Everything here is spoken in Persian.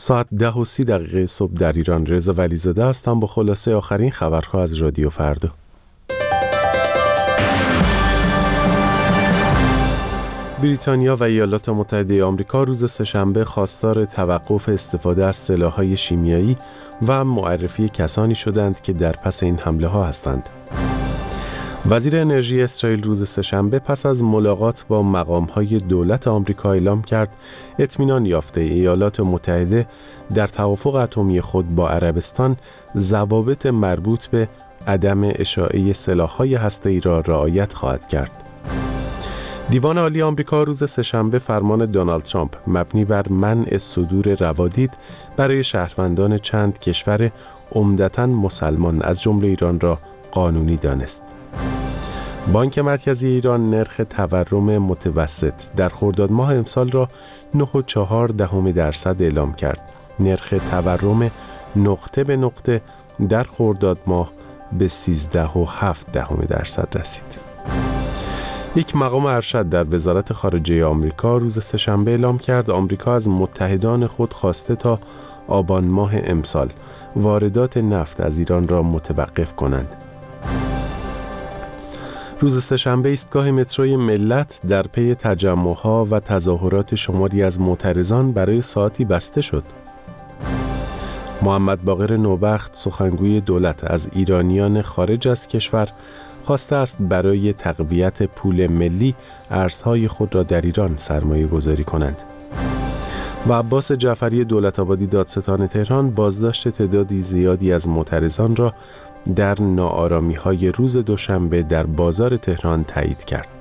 ساعت 10:30 صبح در ایران. رضا ولیزاده هستم با خلاصه آخرین خبرها از رادیو فردا. بریتانیا و ایالات متحده آمریکا روز سه‌شنبه خواستار توقف استفاده از سلاح‌های شیمیایی و معرفی کسانی شدند که در پس این حمله‌ها هستند. وزیر انرژی اسرائیل روز سه‌شنبه پس از ملاقات با مقام‌های دولت آمریکا اعلام کرد اطمینان یافته ایالات متحده در توافق اتمی خود با عربستان ضوابط مربوط به عدم اشاعه سلاح‌های هسته‌ای را رعایت خواهد کرد. دیوان عالی آمریکا روز سه‌شنبه فرمان دونالد ترامپ مبنی بر منع صدور روادید برای شهروندان چند کشور عمدتاً مسلمان از جمله ایران را قانونی دانست. بانک مرکزی ایران نرخ تورم متوسط در خرداد ماه امسال را 9.4% اعلام کرد. نرخ تورم نقطه به نقطه در خرداد ماه به 13.7% رسید. یک مقام ارشد در وزارت خارجه آمریکا روز سه‌شنبه اعلام کرد آمریکا از متحدان خود خواسته تا آبان ماه امسال واردات نفت از ایران را متوقف کنند. روز سه‌شنبه ایستگاه متروی ملت در پی تجمع‌ها و تظاهرات شماری از معترضان برای ساعتی بسته شد. محمد باقر نوبخت سخنگوی دولت از ایرانیان خارج از کشور خواسته است برای تقویت پول ملی ارزهای خود را در ایران سرمایه گذاری کنند. و عباس جعفری دولت‌آبادی دادستان تهران بازداشت تعدادی زیادی از معترضان را در ناآرامی‌های روز دوشنبه در بازار تهران تایید کرد.